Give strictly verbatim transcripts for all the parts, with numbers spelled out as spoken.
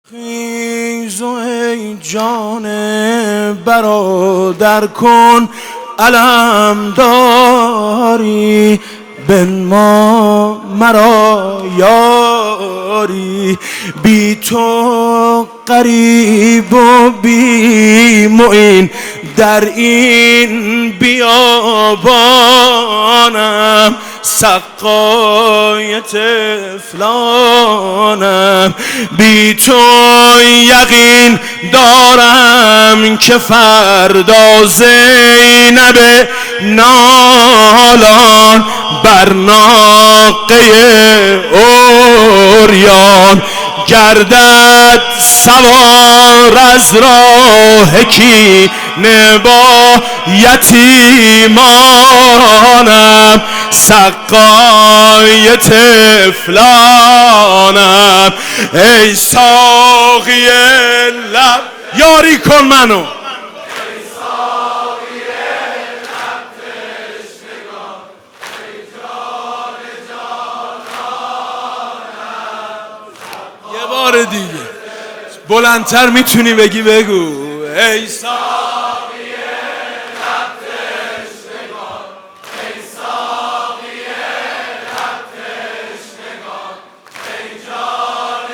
خیز و ای جان برادر کن علم داری بنما مرا یاری، بی تو غریب و بی معین در این بیابانم، سقای طفلانم. بی تو یقین دارم که فردا زینب نالان بر ناقه عریان گردد سوار از راه کینه با یتیمانم، سقای طفلانم. ای ساقی لب یاری کن منو، یه بار دیگه بلندتر میتونی بگی بگو. ای ساقی لب تشنگان، ای ساقی لب تشنگان، ای جان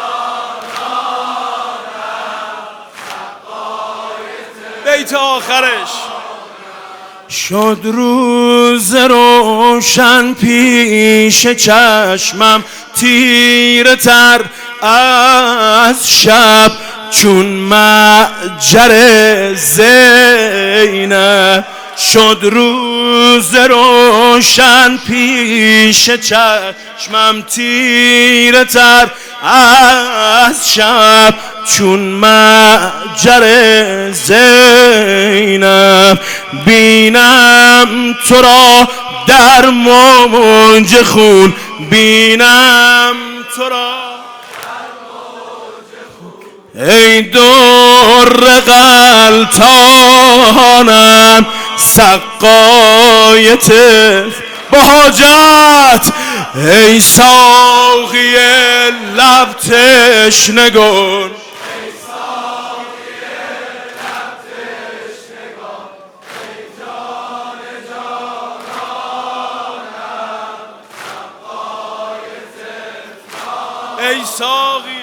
جانانم. بیت آخرش شد روز روشن پیش چشمم، تیره تر از شب چون معجر زینب. شد روز روشن پیش چشمم، تیره تر از شب چون معجر زینب. بینم تو را در موج خون، بینم تو را ای در غلطانم، سقای طفل با حاجت. ای ساقی لب تشنگان، ای ساقی